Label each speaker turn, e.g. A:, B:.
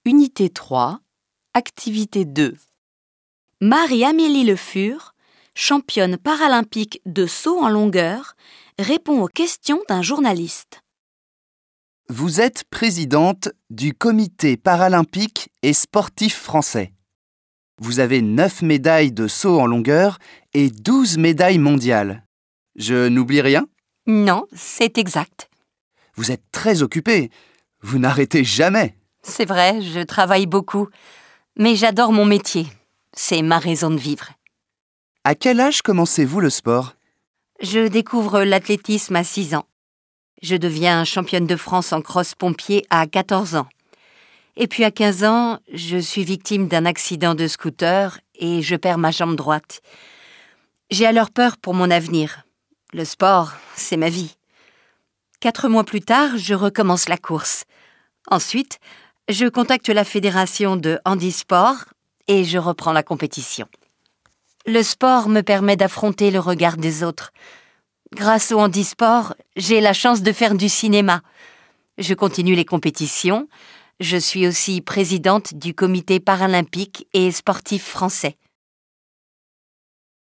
A: Unité 3, Activité 2. Marie-Amélie Le Fur, championne paralympique de saut en longueur, répond aux questions d'un journaliste.
B: Vous êtes présidente du Comité paralympique et sportif français. Vous avez 9 médailles de saut en longueur et 12 médailles mondiales. Je n'oublie rien ?
A: Non, c'est exact.
B: Vous êtes très occupée. Vous n'arrêtez jamais.
A: C'est vrai, je travaille beaucoup. Mais j'adore mon métier. C'est ma raison de vivre.
B: À quel âge commencez-vous le sport ?
A: Je découvre l'athlétisme à 6 ans. Je deviens championne de France en cross-pompier à 14 ans. Et puis à 15 ans, je suis victime d'un accident de scooter et je perds ma jambe droite. J'ai alors peur pour mon avenir. Le sport, c'est ma vie. 4 mois plus tard, je recommence la course. Ensuite, je contacte la fédération de handisport et je reprends la compétition. Le sport me permet d'affronter le regard des autres. Grâce au handisport, j'ai la chance de faire du cinéma. Je continue les compétitions. Je suis aussi présidente du Comité paralympique et sportif français.